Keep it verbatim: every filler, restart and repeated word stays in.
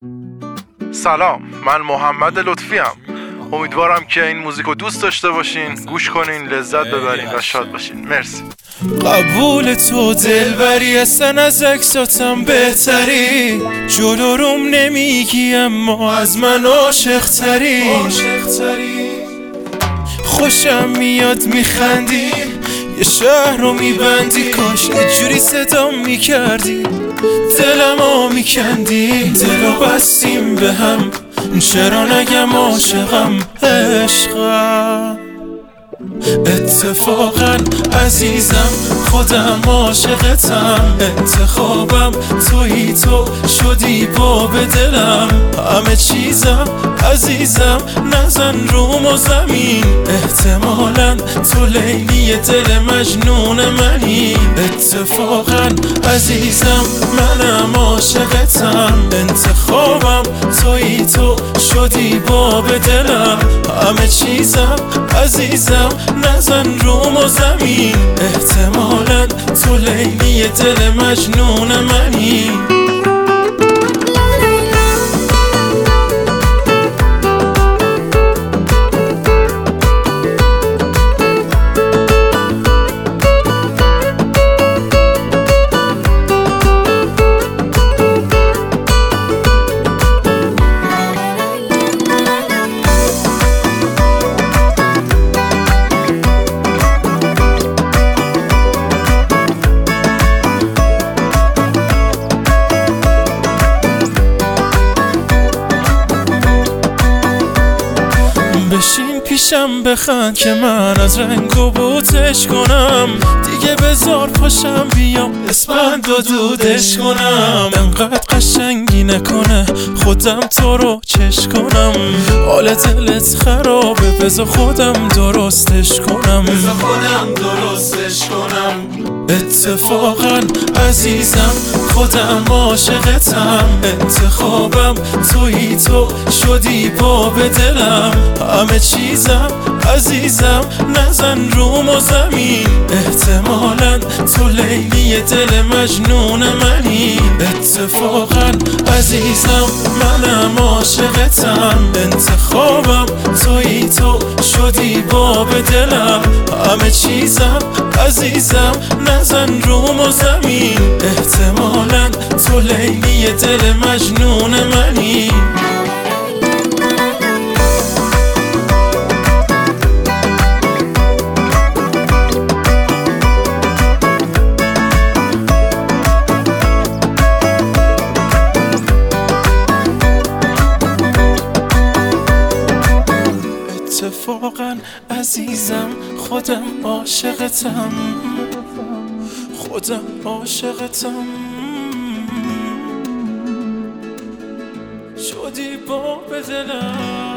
سلام، من محمد لطفی ام. امیدوارم که این موزیک رو دوست داشته باشین، گوش کنین، لذت ببرین و شاد باشین. مرسی. قبول تو دلبری هستن، از عکساتم بهتری، جلو روم نمیگی اما از من عاشق تری. خوشم میاد میخندی، یه شهر رو میبندی، کاش یه جوری صدا میکردی، دلمو میکندی. دلو بستیم به هم، چرا نگم عاشقم، عشقم. اتفاقا عزیزم خودم عاشقتم، انتخابم تویی، تو شدی باب دلم. همه چیزم عزیزم، نزن روم و زمین، احتمالاً تو لیلی دل مجنون منی. اتفاقا عزیزم منم عاشقتم، انتخابم تویی، تو شدی باب دلم. همه چیزم عزیزم، نزن روم و زمین، احتمالاً تو لیلی دل مجنون منی. بشین پیشم بخند که من از رنگ و بوتش کنم، دیگه بذار پاشم بیام اسپند و دودش کنم. انقدر قشنگی نکنه خودم تو رو چش کنم، حال دلت خرابه بذار خودم درستش کنم، بذار خودم درستش کنم. اتفاقا عزیزم خودم عاشقتم، انتخابم تویی، تو شدی باب دلم. همه چیزم عزیزم، نزن روم و زمین، احتمالاً تو لیلی دل مجنون منی. اتفاقا عزیزم منم عاشقتم، انتخابم تویی، تو شدی باب دلم. همه چیزم عزیزم، نزن روم و زمین، احتمالاً تو لیلی دل مجنون منی. اتفاقا عزیزم خودم عاشقتم، خودم عاشقتم، شدی باب دلم.